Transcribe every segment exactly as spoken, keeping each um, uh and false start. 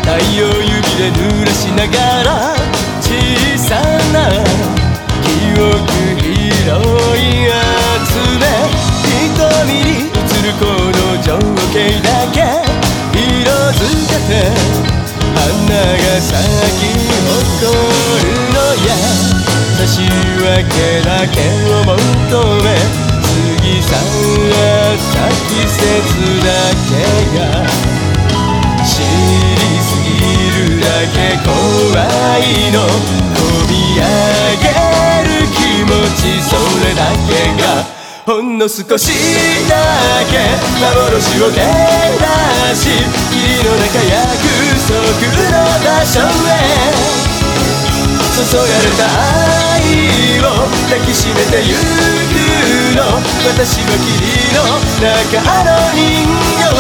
陽指で濡らしながら小さな記憶拾い集め瞳に映るこの情景だけ色づけて花が咲き誇るのや差し分けだけを求め過ぎ去った季節だけが知りすぎるだけ怖いの込み上げる気持ちそれだけがほんの少しだけ幻を照らし霧の中約束の場所へ注がれた愛を抱きしめてゆくの私は霧の中の人形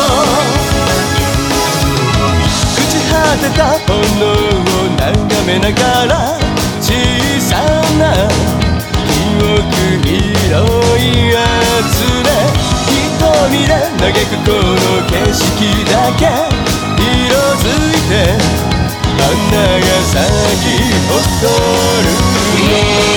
朽ち果てた炎を眺めながら小さな記憶拾い集め瞳で嘆くこの景色だけ色づいて花が咲き誇る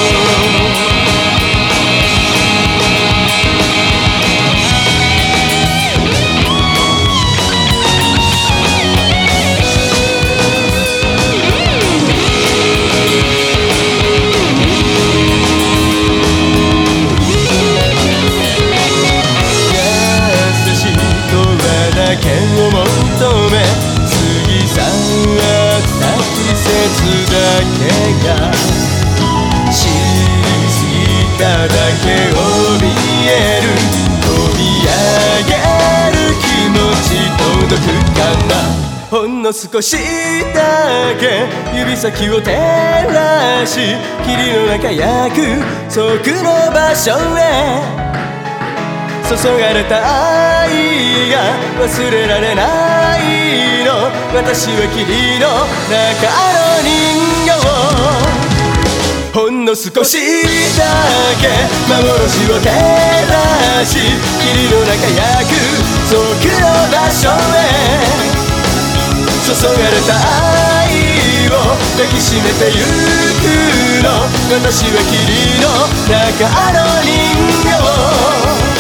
優しい声だけを求め過ぎ去った季節だけが知りすぎただけ怯える飛び上げる気持ち届くかなほんの少しだけ指先を照らし霧の中約束の場所へ注がれた愛が忘れられないの私は霧の中の人形ほんの少しだけ幻を照らし霧の中約束の場所へ注がれた愛を抱きしめてゆくの私は霧の中の人形